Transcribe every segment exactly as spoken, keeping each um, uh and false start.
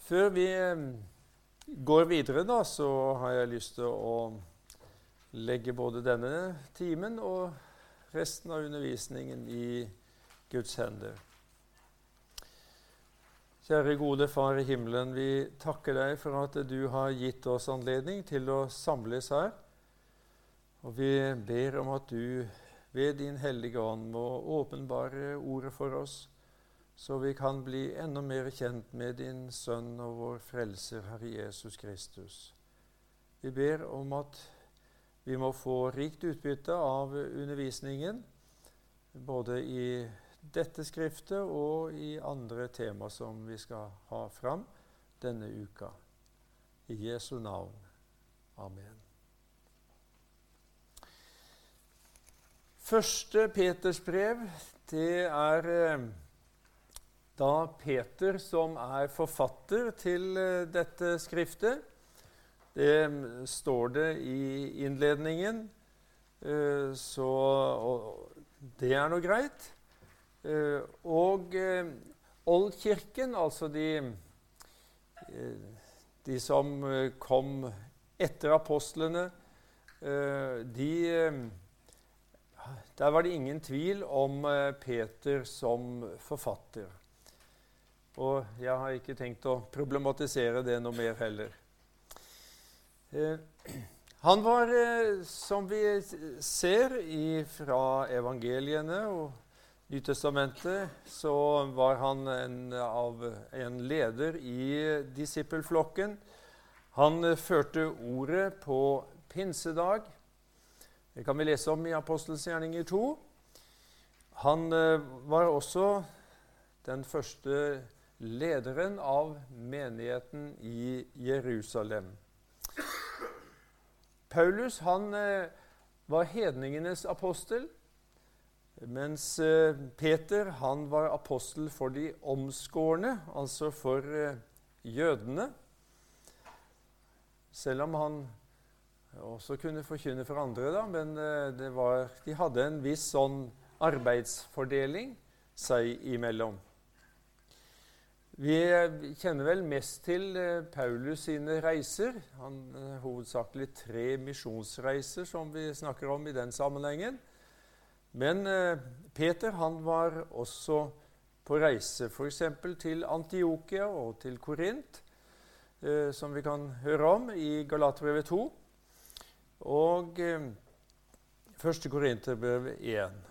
Før vi går videre da, så har jeg lyst til å legge både denne timen og resten av undervisningen i Guds hender. Kjære gode Far i himmelen, vi takker deg for at du har gitt oss anledning til å samles her. Og vi ber om at du ved din hellige ånd må åpenbare ordet for oss, så vi kan bli enda mer kjent med din sønn og vår frelser, Herre Jesus Kristus. Vi ber om at vi må få rikt utbytte av undervisningen, både i dette skriftet og i andre tema som vi skal ha fram denne uka. I Jesu navn. Amen. Første Peters brev, det er da Peter som er forfatter til dette skriftet. Det står det i innledningen, så det er noe greit. Og Oldkirken, altså de, de som kom etter apostlene, de, der var det ingen tvil om Peter som forfatter. Og jeg har ikke tenkt å problematisere det noe mer heller. Eh, han var, eh, som vi ser i, fra evangeliene og Nytestamentet, så var han en, av, en leder i disippelflokken. Han eh, førte ordet på pinsedag. Det kan vi lese om i Apostels gjerninger to. Han eh, var også den første lederen av menigheten i Jerusalem. Paulus, han eh, var hedningenes apostel, mens eh, Peter, han var apostel for de omskårne, altså for eh, jødene. Selv om han også kunne forkynne for andre, da, men eh, det var, de hadde en viss sånn arbeidsfordeling seg imellom. Vi kjenner vel mest til Paulus sine reiser. Han har hovedsakelig tre misjonsreiser som vi snakker om i den sammenhengen. Men Peter, han var også på reise, for eksempel til Antiokia og til Korint, som vi kan høre om i Galaterbrevet to, og første Korinterbrev én.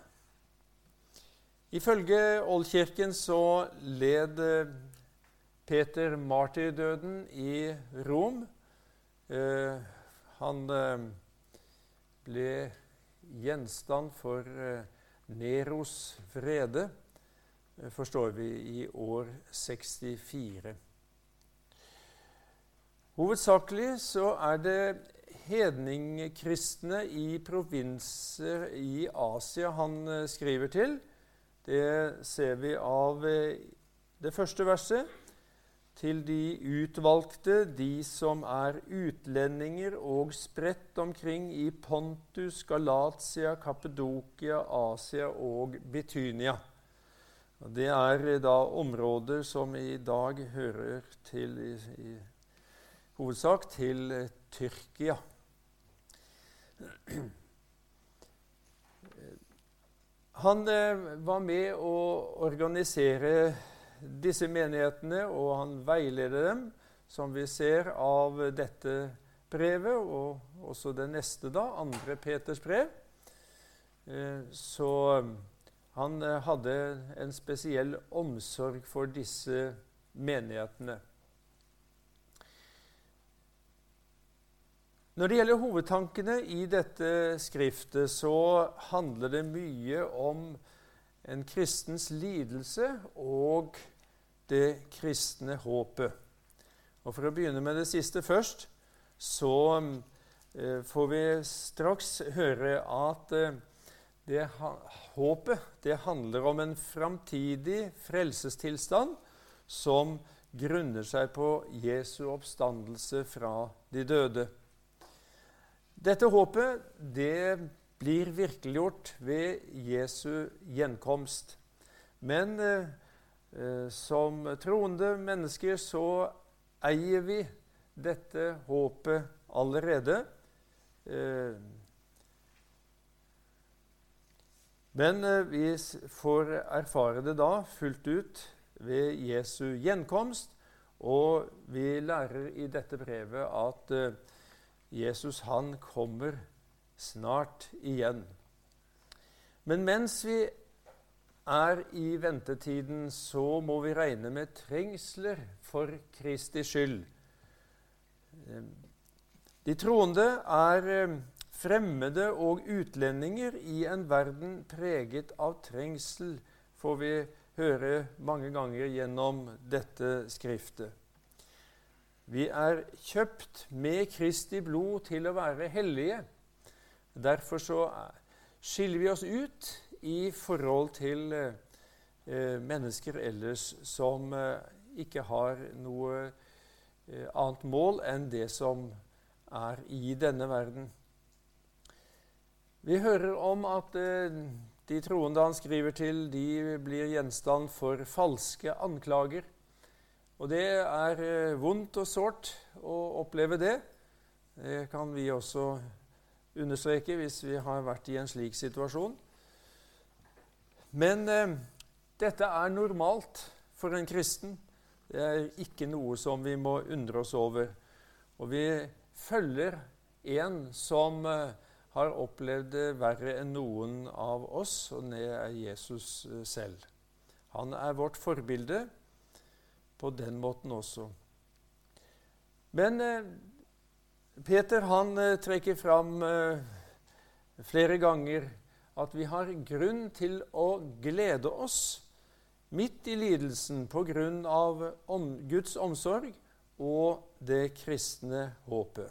Ifølge Oldkirken så led Peter martyrdøden i Rom. Eh, han eh, ble gjenstand for eh, Neros vrede, eh, forstår vi, i år sekstifire. Hovedsakelig så er det hedningekristne i provinser i Asia han eh, skriver til. Det ser vi av eh, det første verset. Til de utvalgte, de som er utlendinger og spredt omkring i Pontus, Galatia, Kappadokia, Asia og Bitynia. Det er da områder som i dag hører til, i, i hovedsak til Tyrkia. Han var med å organisere disse menighetene, og han veileder dem, som vi ser av dette brevet, og også det neste da, andre Peters brev. Så han hadde en spesiell omsorg for disse menighetene. Når det gjelder hovedtankene i dette skriftet, så handler det mye om en kristens lidelse og det kristne håpet. Og for å begynne med det siste først, så eh, får vi straks høre at eh, det håpet, det handler om en framtidig frelsestilstand som grunner seg på Jesu oppstandelse fra de døde. Dette håpet, det blir virkeliggjort ved Jesu gjenkomst. Men eh, som troende mennesker så eier vi dette håpet allerede. Eh, men eh, vi får erfare det da fullt ut ved Jesu gjenkomst, og vi lærer i dette brevet at eh, Jesus han kommer snart igjen. Men mens vi er i ventetiden, så må vi regne med trengsler for Kristi skyld. De troende er fremmede og utlendinger i en verden preget av trengsel, får vi høre mange ganger gjennom dette skriftet. Vi er kjøpt med Kristi blod til å være hellige. Derfor så skiller vi oss ut i forhold til eh, mennesker ellers som eh, ikke har noe eh, annet mål enn det som er i denne verden. Vi hører om at eh, de troende han skriver til, de blir gjenstand for falske anklager. Og det er eh, vondt og sårt å oppleve det. Det kan vi også understreke hvis vi har vært i en slik situasjon. Men eh, dette er normalt for en kristen. Det er ikke noe som vi må undre oss over. Og vi følger en som eh, har opplevd det verre enn noen av oss, og det er Jesus eh, selv. Han er vårt forbilde på den måten også. Men eh, Peter han eh, trekker fram eh, flere ganger at vi har grunn til å glede oss midt i lidelsen på grunn av om, Guds omsorg og det kristne håpet.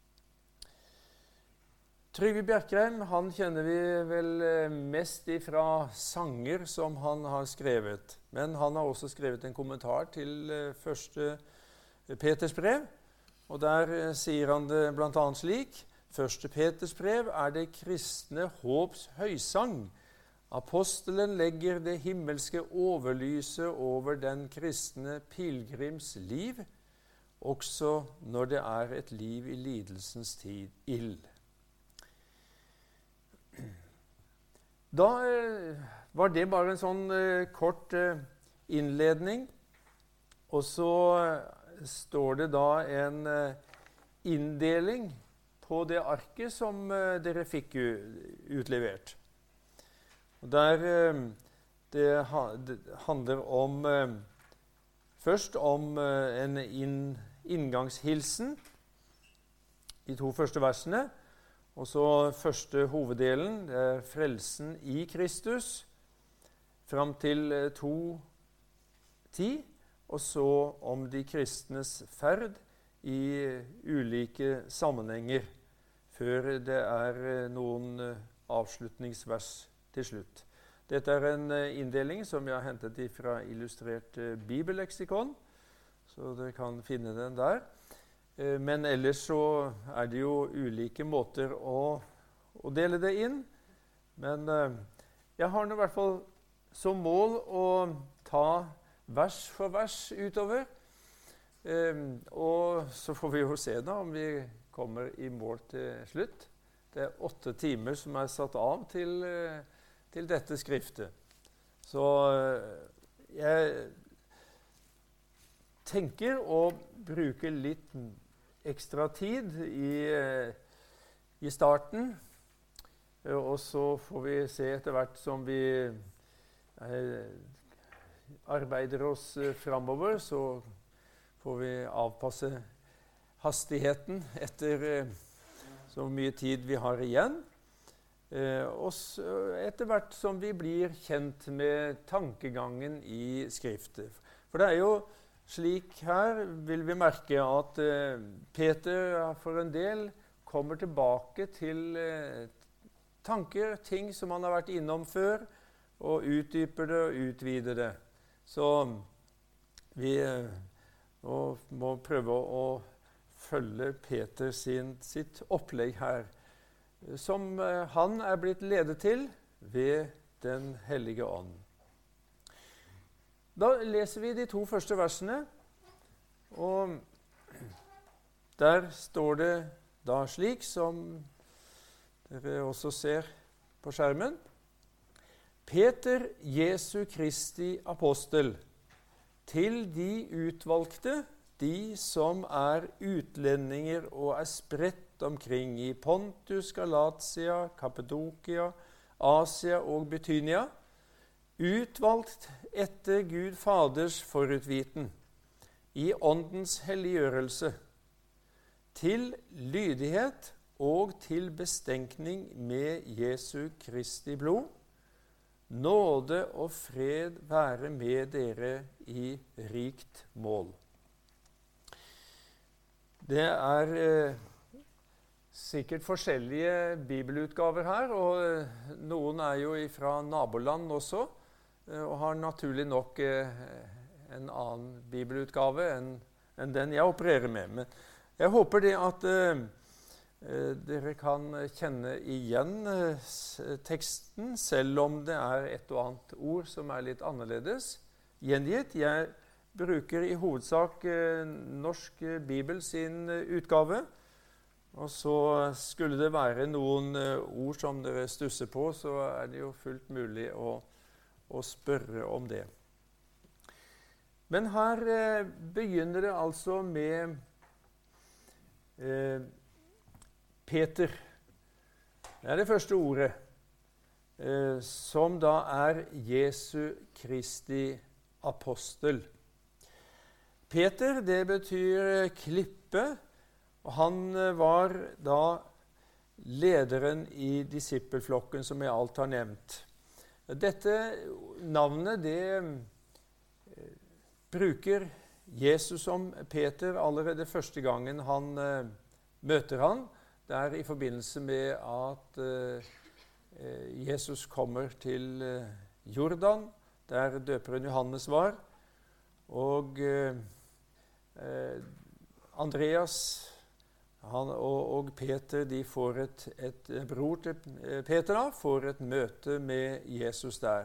Trygve Bjerkreim, han kjenner vi vel mest ifra sanger som han har skrevet. Men han har også skrevet en kommentar til første Peters brev, og der sier han det blant annet slik: Første Peters brev er det kristne håps høysang. Apostelen legger det himmelske overlyset over den kristne pilgrims liv, også når det er et liv i lidelsens tid ild. Da eh, var det bare en sånn eh, kort eh, innledning, og så eh, står det da en eh, inndeling på det arket som uh, dere fikk utlevert. Og der uh, det, ha, det handler om uh, først om uh, en inn, inngangshilsen, de to første versene, og så første hoveddelen, det er frelsen i Kristus, fram til uh, to ti, og så om de kristnes ferd i uh, ulike sammenhenger, før det er noen avslutningsvers til slutt. Dette er en inndeling som jeg har hentet fra Illustrert bibelleksikon, så dere kan finne den der. Men ellers så er det jo ulike måter å, å dele det inn. Men jeg har nå i hvert fall som mål å ta vers for vers utover. Og så får vi jo se da om vi kommer i mål til slutt. Det er åtte timer som er satt av til, til dette skriftet. Så jeg tenker å bruke litt ekstra tid i, i starten, og så får vi se etter hvert som vi arbeider oss fremover, så får vi avpasse hastigheten etter eh, så mye tid vi har igjen. Eh, og så, etter hvert som vi blir kjent med tankegangen i skriftet. For det er jo slik her, vil vi merke, at eh, Peter for en del kommer tilbake til eh, tanker, ting som han har vært innom før, og utdyper det og utvider det. Så vi eh, må prøve å følge Peter sin, sitt opplegg her, som eh, han er blitt ledet til ved Den hellige ånd. Da leser vi de to første versene, og Der står det da slik som dere også ser på skjermen. Peter, Jesu Kristi apostel, til de utvalgte, de som er utlendinger og er spredt omkring i Pontus, Galatia, Kappadokia, Asia og Bytynia, utvalgt etter Gud Faders forutviten, i åndens helliggjørelse, til lydighet og til bestenkning med Jesu Kristi blod, nåde og fred være med dere i rikt mål. Det er eh, sikkert forskjellige bibelutgaver her, og eh, noen er jo fra naboland også, eh, og har naturlig nok eh, en annen bibelutgave enn, enn den jeg opererer med. Men jeg håper det at eh, dere kan kjenne igjen eh, teksten, selv om det er et og annet ord som er litt annerledes gjengitt. Jeg bruker i hovedsak eh, Norsk Bibel sin eh, utgave, og så skulle det være noen eh, ord som dere stusser på, så er det jo fullt mulig å, å spørre om det. Men her eh, begynner det altså med eh, Peter. Det er det første ordet, eh, som da er Jesu Kristi apostel. Peter, det betyr klippe, og han var da lederen i disippelflokken som jeg alt har nevnt. Dette navnet, det bruker Jesus om Peter allerede første gangen han eh, møter han. Det er i forbindelse med at eh, Jesus kommer til eh, Jordan, der døperen Johannes var, og eh, Andreas han, og, og Peter, de får et, et bror til Peter da, får et møte med Jesus der.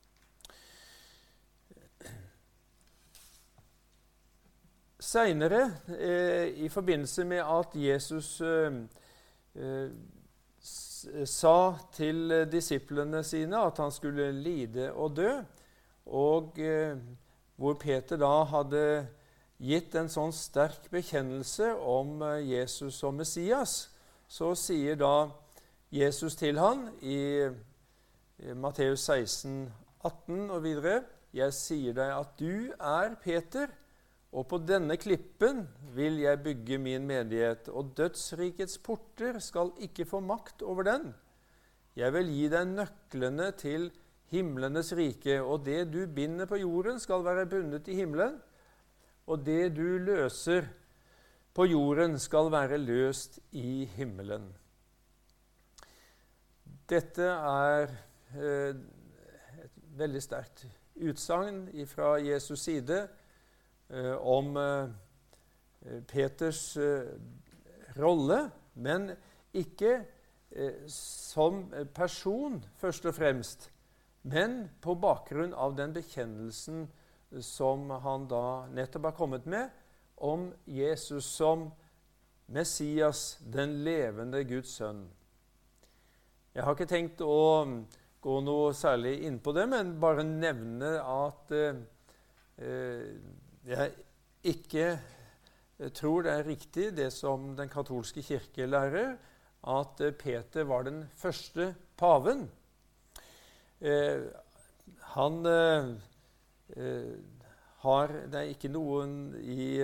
Senere, eh, i forbindelse med at Jesus eh, eh, sa til disiplene sine at han skulle lide og dø, og eh, hvor Peter da hadde gitt en sånn sterk bekjennelse om eh, Jesus som Messias, så sier da Jesus til han i, i Matteus seksten, atten og videre, «Jeg sier deg at du er Peter, og på denne klippen vil jeg bygge min menighet, og dødsrikets porter skal ikke få makt over den. Jeg vil gi deg nøklene til himlenes rike, og det du binder på jorden skal være bundet i himmelen, og det du løser på jorden skal være løst i himmelen.» Dette er eh, et veldig sterkt utsagn fra Jesus side eh, om eh, Peters eh, rolle, men ikke eh, som person først og fremst, men på bakgrunn av den bekjennelsen som han da nettopp har kommet med, om Jesus som Messias, den levende Guds sønn. Jeg har ikke tenkt å gå noe særlig inn på det, men bare nevne at eh, jeg ikke tror det er riktig det som den katolske kirke lærer, at Peter var den første paven. Eh, han eh, har, det er ikke noen i,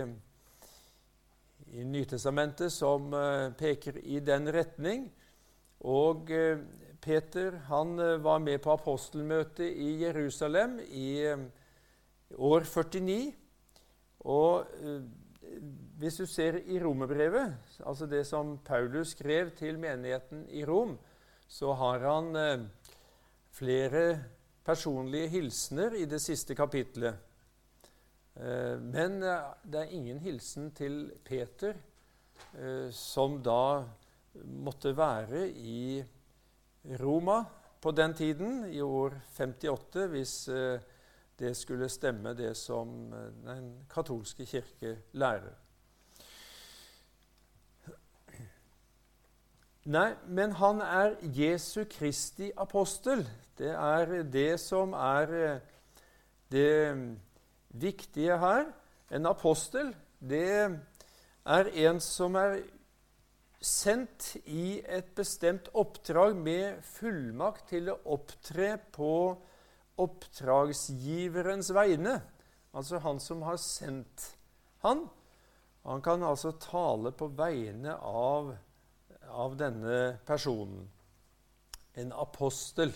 i Nytestamentet som uh, peker i den retning, og uh, Peter han uh, var med på apostelmøtet i Jerusalem i uh, år førtini, og uh, hvis du ser i Romerbrevet, altså det som Paulus skrev til menigheten i Rom, så har han uh, flere personlige hilsener i det siste kapitlet. Men det er ingen hilsen til Peter, som da måtte være i Roma på den tiden, i år femtiåtte, hvis det skulle stemme det som den katolske kirke lærer. Nei, men han er Jesu Kristi apostel. Det er det som er det viktige her. En apostel, det er en som er sendt i et bestemt oppdrag med fullmakt til å opptre på oppdragsgiverens vegne. Altså han som har sendt han. Han kan altså tale på vegne av, av denne personen. En apostel.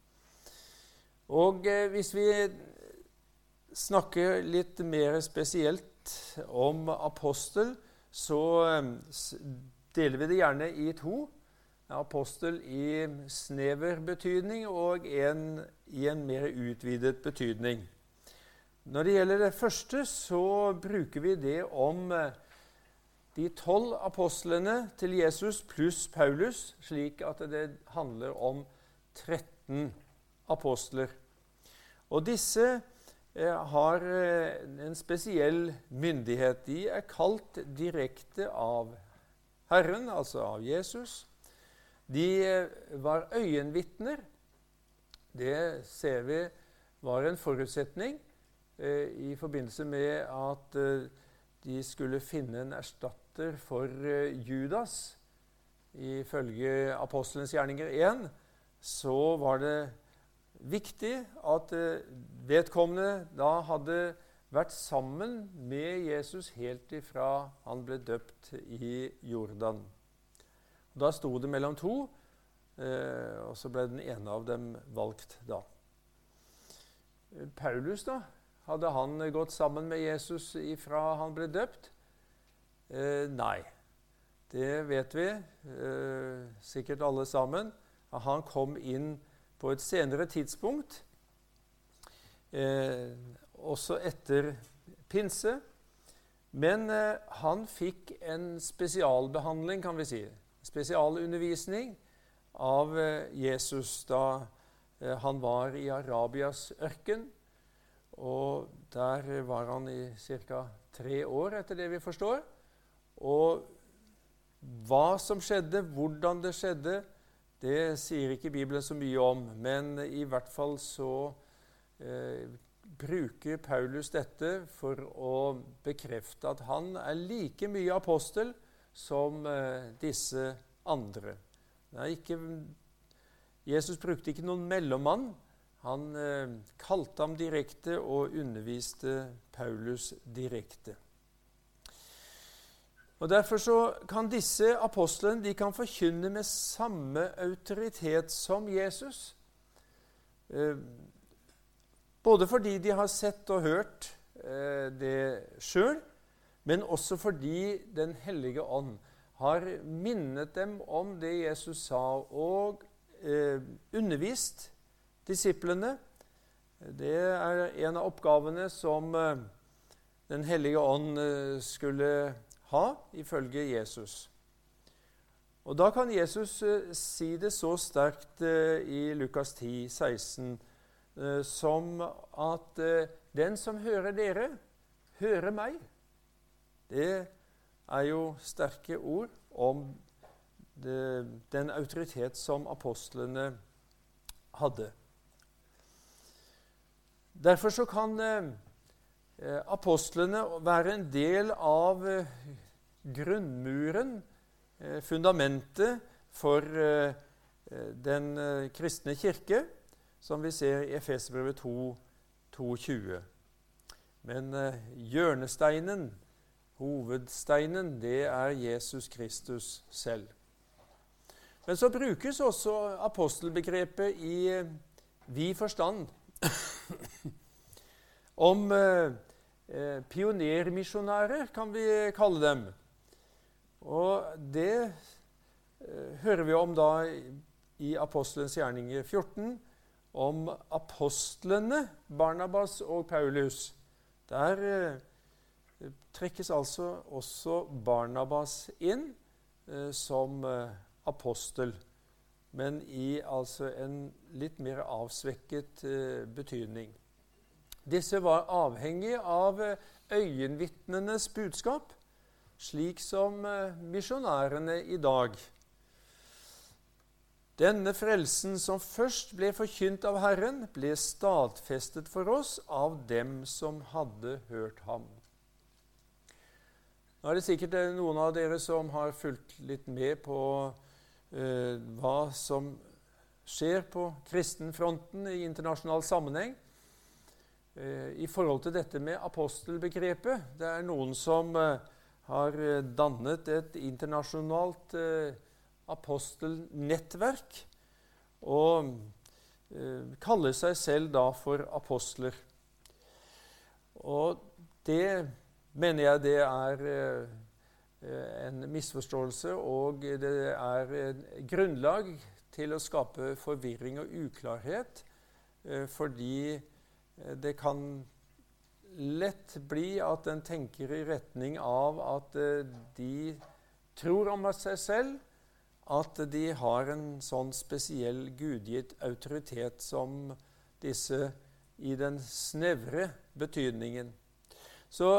Og eh, hvis vi snakker litt mer spesielt om apostel, så eh, deler vi det gjerne i to. Apostel i snever betydning og en i en mer utvidet betydning. Når det gjelder det første, så bruker vi det om de tolv apostlene til Jesus pluss Paulus, slik at det handler om tretten apostler. Og disse eh, har en spesiell myndighet. De er kalt direkte av Herren, altså av Jesus. De var øyenvitner. Det ser vi var en forutsetning eh, i forbindelse med at eh, de skulle finne en erstatter for eh, Judas. Ifølge Apostelens gjerninger én så var det viktig at eh, vedkommende da hadde vært sammen med Jesus helt ifra han ble døpt i Jordan. Da sto det mellom to, eh, og så ble den ene av dem valgt da. Paulus da, hadde han gått sammen med Jesus ifra han ble døpt? Eh, nei, det vet vi, eh, sikkert alle sammen. Han kom inn på et senere tidspunkt, eh, også etter pinse, men eh, han fikk en spesialbehandling, kan vi si. Spesialundervisning av Jesus da han var i Arabias ørken, og der var han i ca. tre år etter det vi forstår. Og hva som skjedde, hvordan det skjedde, det sier ikke Bibelen så mye om, men i hvert fall så eh, bruker Paulus dette for å bekrefte at han er like mye apostel som eh, disse andre. Ikke, Jesus brukte ikke noen mellommann. Han eh, kalte ham direkte og underviste Paulus direkte. Og Derfor så kan disse apostlene de kan forkynne med samme autoritet som Jesus. Eh, både fordi de har sett og hørt eh, det selv, men også fordi Den hellige ånd har minnet dem om det Jesus sa, og eh, undervist disiplene. Det er en av oppgavene som eh, Den hellige ånd eh, skulle ha, ifølge Jesus. Og da kan Jesus eh, si det så sterkt eh, i Lukas ti, seksten, eh, som at eh, den som hører dere, hører meg. Det er jo sterke ord om det, den autoritet som apostlene hadde. Derfor så kan eh, apostlene være en del av eh, grunnmuren, eh, fundamentet for eh, den eh, kristne kirke, som vi ser i Efeserbrevet to, to tjue. Men eh, hjørnesteinen, hovedsteinen, det er Jesus Kristus selv. Men så brukes også apostelbegrepet i eh, vid forstand om eh, pionermisjonærer, kan vi kalle dem. Og det eh, hører vi om da i Apostelens gjerninger fjorten, om apostlene Barnabas og Paulus. Der eh, trekkes altså også Barnabas inn eh, som eh, apostel, men i altså en litt mer avsvekket eh, betydning. Disse var avhengige av eh, øyenvitnenes budskap, slik som eh, misjonærene i dag. Denne frelsen som først ble forkynt av Herren, ble stadfestet for oss av dem som hadde hørt ham. Nå er det sikkert noen av dere som har fulgt litt med på eh, hva som skjer på kristenfronten i internasjonal sammenheng. Eh, I forhold til dette med apostelbegrepet, det er noen som eh, har dannet et internasjonalt eh, apostelnettverk og eh, kaller seg selv da for apostler. Og det mener jeg det er eh, en misforståelse, og det er en grunnlag til å skape forvirring og uklarhet, eh, fordi det kan lett bli at en tenker i retning av at eh, de tror om seg selv, at de har en sånn spesiell gudgitt autoritet som disse i den snevre betydningen. Så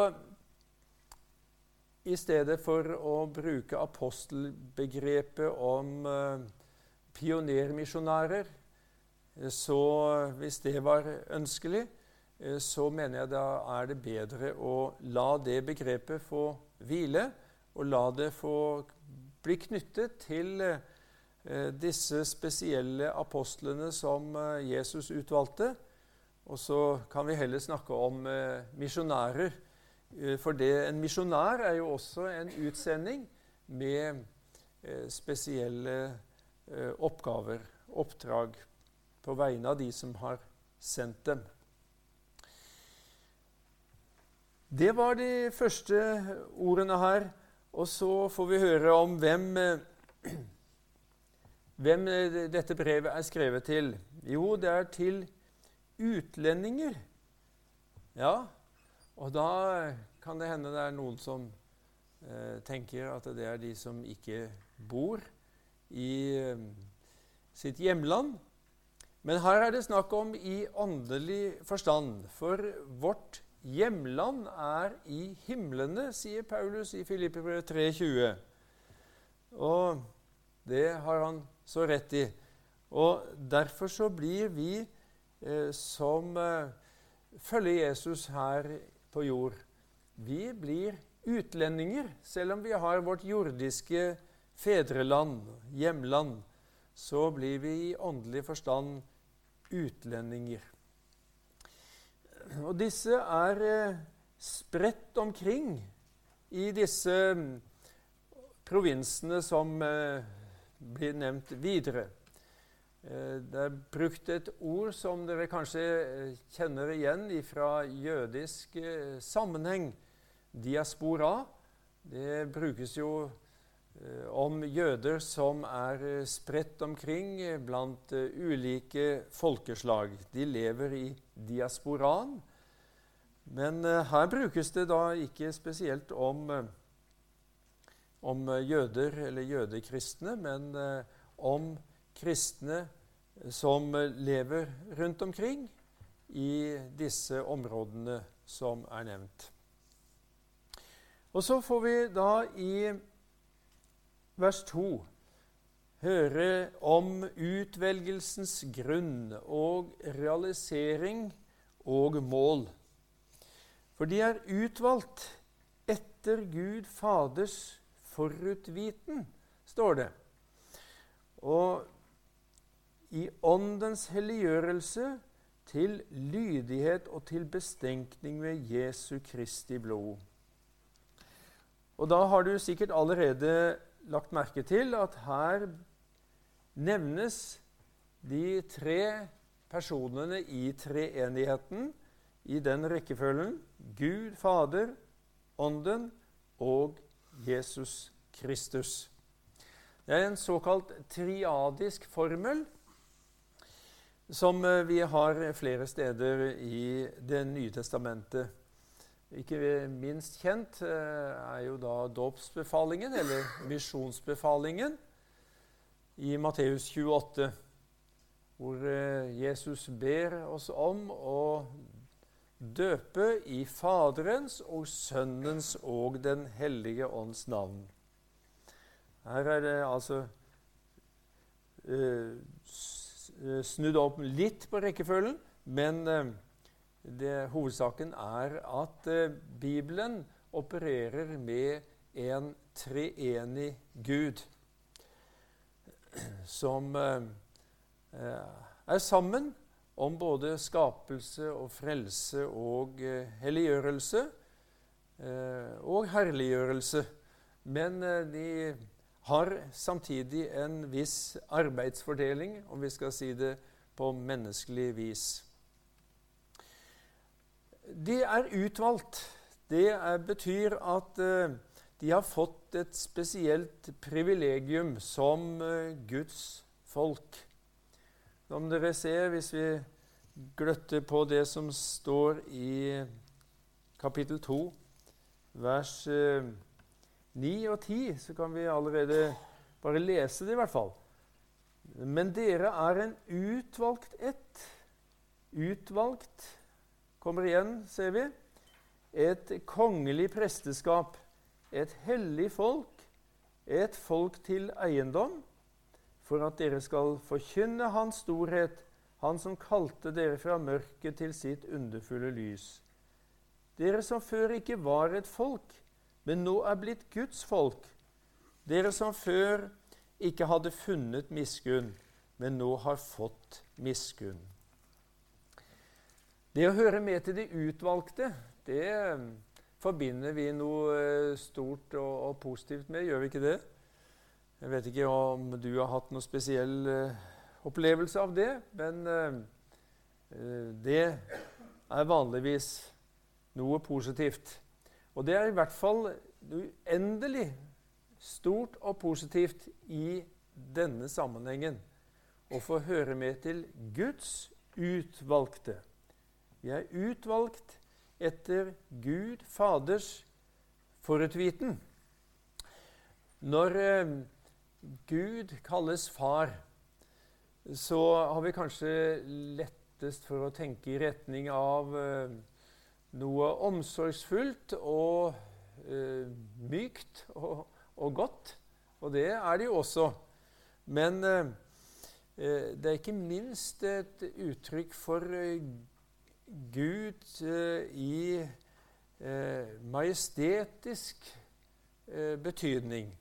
i stedet for å bruke apostelbegrepet om eh, pionermisjonærer, så hvis det var ønskelig, eh, så mener jeg da er det bedre å la det begrepet få hvile, og la det få bli knyttet til eh, disse spesielle apostlene som eh, Jesus utvalgte. Og så kan vi heller snakke om eh, misjonærer, eh, for det, en misjonær er jo også en utsending med eh, spesielle eh, oppgaver, oppdrag, på vegne av de som har sendt dem. Det var de første ordene her. Og så får vi høre om hvem, hvem dette brevet er skrevet til. Jo, det er til utlendinger. Ja, og da kan det hende det er noen som eh, tenker at det er de som ikke bor i eh, sitt hjemland. Men her er det snakk om i åndelig forstand, for vårt hjemland er i himlene, sier Paulus i Filippibrevet tre tjue. Og det har han så rett i. Og derfor så blir vi eh, som eh, følger Jesus her på jord, vi blir utlendinger, selv om vi har vårt jordiske fedreland, hjemland, så blir vi i åndelig forstand utlendinger. Og disse er eh, spredt omkring i disse provinsene som eh, blir nevnt videre. Eh, det er brukt et ord som dere kanskje kjenner igjen fra jødisk eh, sammenheng, diaspora. Det brukes jo eh, om jøder som er eh, spredt omkring blant eh, ulike folkeslag. De lever i diasporan, men uh, her brukes det da ikke spesielt om, uh, om uh, jøder eller jødekristne, men uh, om kristne som uh, lever rundt omkring i disse områdene som er nevnt. Og så får vi da i vers to høre om utvelgelsens grunn og realisering og mål. For de er utvalgt etter Gud Faders forutviten, står det. Og i åndens helliggjørelse til lydighet og til bestenkning ved Jesu Kristi blod. Og da har du sikkert allerede lagt merke til at her nevnes de tre personene i treenigheten i den rekkefølgen: Gud, Fader, Ånden og Jesus Kristus. Det er en såkalt triadisk formel som vi har flere steder i Det nye testamentet. Ikke minst kjent er jo da dåpsbefalingen, eller misjonsbefalingen, i Matteus tjueåtte, hvor Jesus ber oss om å døpe i Faderens og Sønnens og Den hellige ånds navn. Her er det altså eh, snudd opp litt på rekkefølgen, men eh, det, hovedsaken er at eh, Bibelen opererer med en treenig Gud som eh, er sammen om både skapelse og frelse og eh, helliggjørelse eh, og herliggjørelse. Men eh, de har samtidig en viss arbeidsfordeling, om vi skal si det på menneskelig vis. De er utvalgt. Det er, betyr at eh, de har fått et spesielt privilegium som eh, Guds folk. Som dere ser, hvis vi gløtter på det som står i kapittel to, vers eh, ni og ti, så kan vi allerede bare lese det i hvert fall. Men dere er en utvalgt ett. Utvalgt, kommer igjen, ser vi. Et kongelig presteskap, et hellig folk, et folk til eiendom, for at dere skal forkynne hans storhet, han som kalte dere fra mørket til sitt underfulle lys. Dere som før ikke var et folk, men nå er blitt Guds folk. Dere som før ikke hadde funnet miskunn, men nå har fått miskunn. Det å høre med til de utvalgte, det forbinder vi noe stort og, og positivt med, gjør vi ikke det? Jeg vet ikke om du har hatt noen spesiell uh, opplevelse av det, men uh, det er vanligvis noe positivt. Og det er i hvert fall uendelig stort og positivt i denne sammenhengen å få høre med til Guds utvalgte. Vi er utvalgt etter Gud Faders forutviten. Når eh, Gud kalles far, så har vi kanskje lettest for å tenke i retning av eh, noe omsorgsfullt og eh, mykt og, og godt, og det er det jo også. Men eh, det er ikke minst et uttrykk for eh, Gud eh, i eh, majestetisk eh, betydning.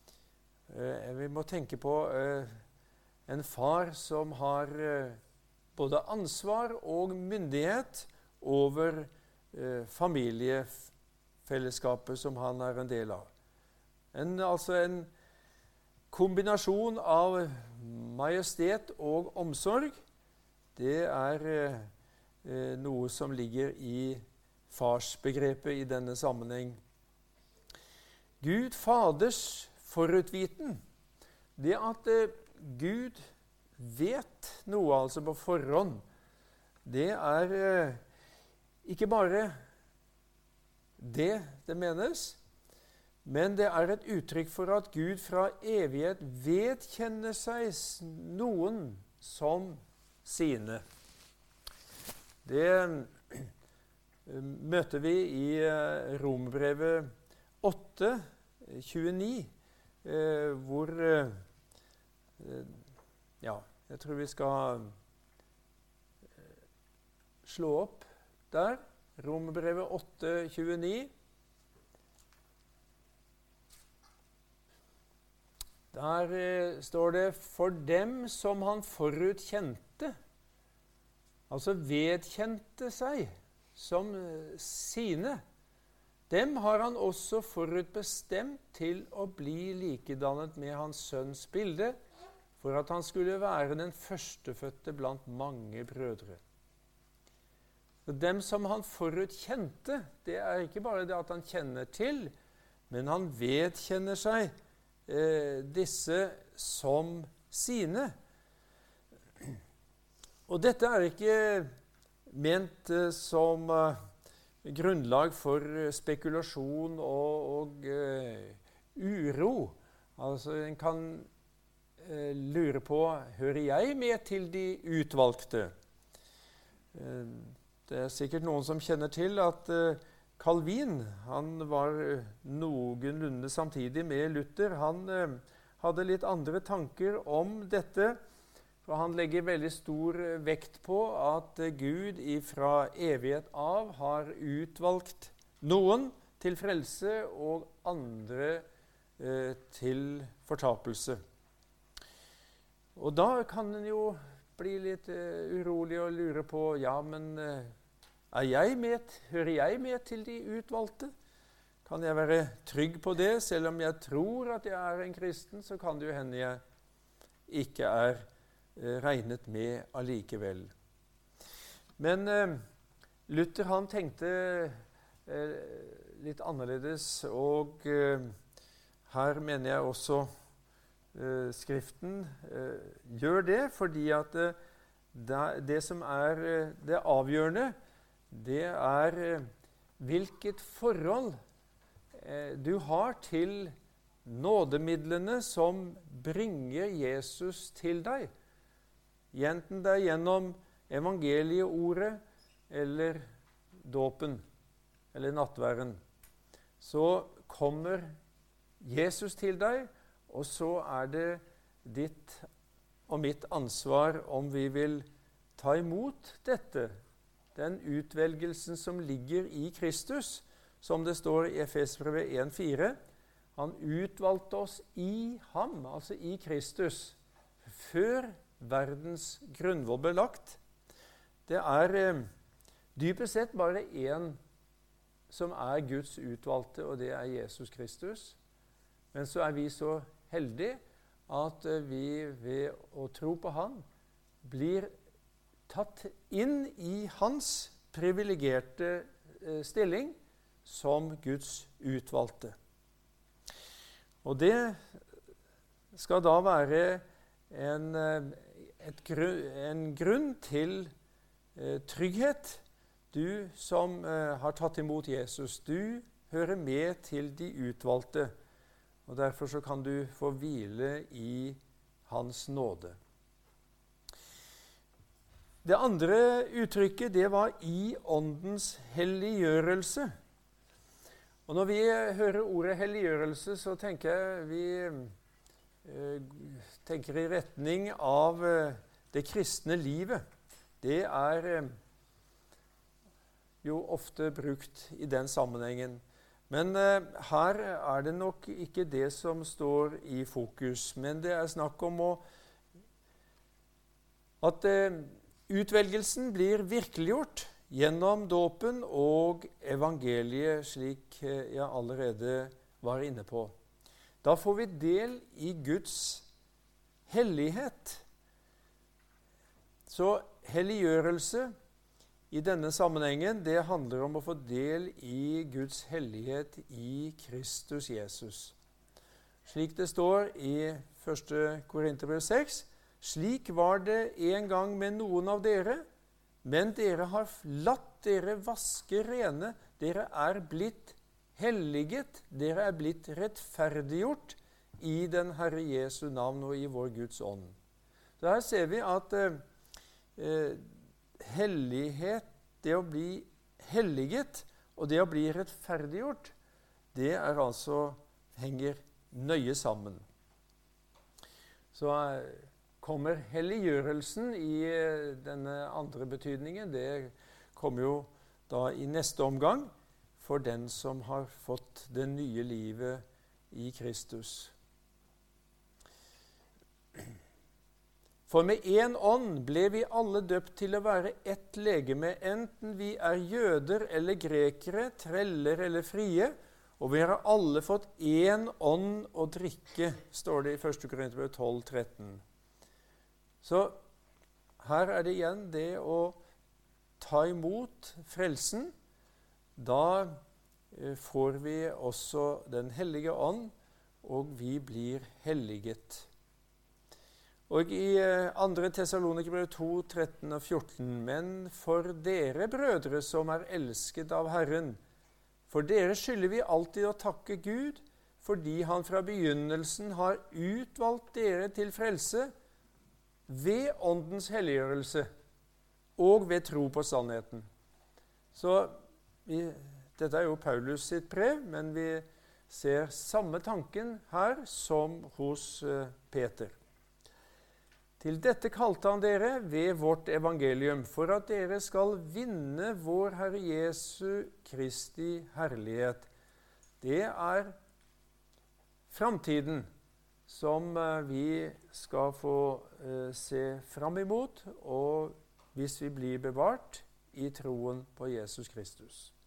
Eh, vi må tenke på eh, en far som har eh, både ansvar og myndighet over eh, familiefellesskapet som han er en del av. En, altså en kombinasjon av majestet og omsorg, det er eh, noe som ligger i farsbegrepet i denne sammenheng. Gud Faders forutviten, det at eh, Gud vet noe altså på forhånd, det er eh, ikke bare det det menes, men det er et uttrykk for at Gud fra evighet vedkjenner seg noen som sine. Det møter vi i Romerbrevet åtte, tjueni, hvor ja, jeg tror vi skal slå opp der. Romerbrevet åtte, tjueni. Der står det: for dem som han forut kjente, altså vedkjente seg som sine, dem har han også forutbestemt til å bli likedannet med hans sønns bilde, for at han skulle være den førstefødte blant mange brødre. Så dem som han forut kjente, det er ikke bare det at han kjenner til, men han vedkjenner seg eh, disse som sine. Og dette er ikke ment uh, som uh, grunnlag for uh, spekulasjon og, og uh, uro. Altså, en kan uh, lure på, hører jeg med til de utvalgte? Uh, det er sikkert noen som kjenner til at uh, Calvin, han var uh, noenlunde samtidig med Luther. Han uh, hadde litt andre tanker om dette, for han legger veldig stor vekt på at Gud ifra evighet av har utvalgt noen til frelse og andre eh, til fortapelse. Og da kan en jo bli litt eh, urolig og lure på, ja, men eh, er jeg med, hører jeg med til de utvalgte? Kan jeg være trygg på det? Selv om jeg tror at jeg er en kristen, så kan det jo hende jeg ikke er eh, regnet med allikevel. Men eh, Luther han tenkte eh, litt annerledes, og eh, her mener jeg også eh, Skriften eh, gjør det, fordi at eh, det, det som er eh, det avgjørende, det er eh, hvilket forhold du har til nådemidlene som bringer Jesus til deg. Enten det er gjennom evangelieordet eller dåpen eller nattværen. Så kommer Jesus til deg, og så er det ditt og mitt ansvar om vi vil ta imot dette, den utvelgelsen som ligger i Kristus, som det står i Efesbrevet en fire. Han utvalgte oss i ham, altså i Kristus, før verdens grunnvoll ble lagt. Det er eh, dypest sett bare én som er Guds utvalgte, og det er Jesus Kristus. Men så er vi så heldige at eh, vi ved å tro på han blir tatt inn i hans privilegerte eh, stilling, som Guds utvalgte. Og det skal da være en, et grunn, en grunn til eh, trygghet. Du som eh, har tatt imot Jesus, du hører med til de utvalgte, og derfor så kan du få hvile i hans nåde. Det andre uttrykket, det var i åndens helliggjørelse. Og når vi hører ordet helliggjørelse, så tenker jeg vi eh, tenker i retning av eh, det kristne livet. Det er eh, jo ofte brukt i den sammenhengen. Men eh, her er det nok ikke det som står i fokus, men det er snakk om å, at eh, utvelgelsen blir virkeliggjort gjennom dåpen og evangeliet, slik jeg allerede var inne på. Da får vi del i Guds hellighet. Så helliggjørelse i denne sammenhengen, det handler om å få del i Guds hellighet i Kristus Jesus. Slik det står i første Korinterbrev seks, slik var det en gang med noen av dere, men dere har latt dere vaske rene, dere er blitt helliget, dere er blitt rettferdiggjort i den Herre Jesu navn og i vår Guds ånd. Så her ser vi at eh, hellighet, det å bli helliget og det å bli rettferdiggjort, det er altså, henger nøye sammen. Så eh, kommer helliggjørelsen i denne andre betydningen. Det kommer jo da i neste omgang for den som har fått det nye livet i Kristus. For med en ånd ble vi alle døpt til å være ett legeme, enten vi er jøder eller grekere, treller eller frie, og vi har alle fått én ånd å drikke, står det i første Korinterbrev tolv tretten. Så her er det igjen det å ta imot frelsen. Da får vi også den hellige ånd, og vi blir helliget. Og i andre Tessalonikerbrev to tretten og fjorten, men for dere brødre som er elsket av Herren, for dere skylder vi alltid å takke Gud, fordi han fra begynnelsen har utvalgt dere til frelse, ved åndens helliggjørelse og ved tro på sannheten. Så vi, dette er jo Paulus sitt brev, men vi ser samme tanken her som hos eh, Peter. Til dette kalte han dere ved vårt evangelium, for at dere skal vinne vår Herre Jesu Kristi herlighet. Det er framtiden som eh, vi skal få eh, se fram imot, og hvis vi blir bevart i troen på Jesus Kristus.